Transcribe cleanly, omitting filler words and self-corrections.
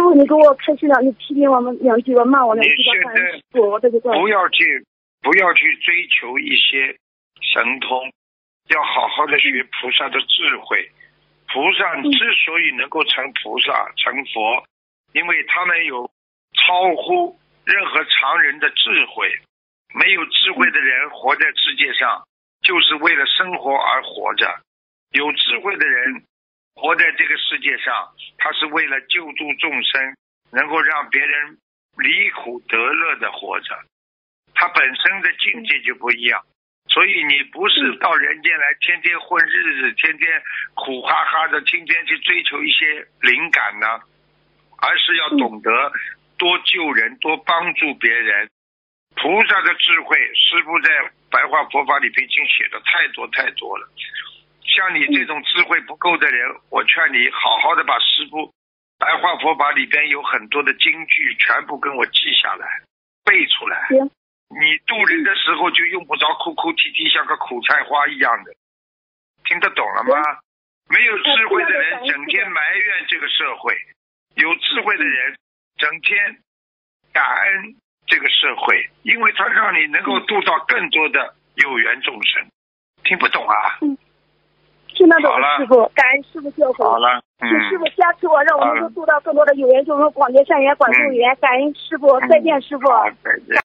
傅，你给我开心了，你批评我们2句吧，骂我2句吧，感恩师傅，我这就不要去追求一些神通，要好好的学菩萨的智慧。菩萨之所以能够成菩萨成佛，因为他们有超乎任何常人的智慧。没有智慧的人活在世界上，就是为了生活而活着。有智慧的人活在这个世界上，他是为了救度众生，能够让别人离苦得乐的活着。他本身的境界就不一样。所以你不是到人间来天天混日子，天天苦哈哈的，天天去追求一些灵感呢，而是要懂得多救人，多帮助别人。菩萨的智慧，师父在白话佛法里边已经写的太多太多了。像你这种智慧不够的人，我劝你好好的把师父白话佛法里边有很多的金句全部跟我记下来，背出来。你渡人的时候就用不着哭哭啼啼，像个苦菜花一样的。听得懂了吗？没有智慧的人整天埋怨这个社会，有智慧的人整天感恩这个社会，因为它让你能够渡到更多的有缘众生。听不懂啊？ 听得懂了，师傅，感恩师傅教诲。 好了， 请师傅加持我，让我能够渡到更多的有缘众生，广结善缘，广度有缘。感恩师傅，再见师傅。 再见。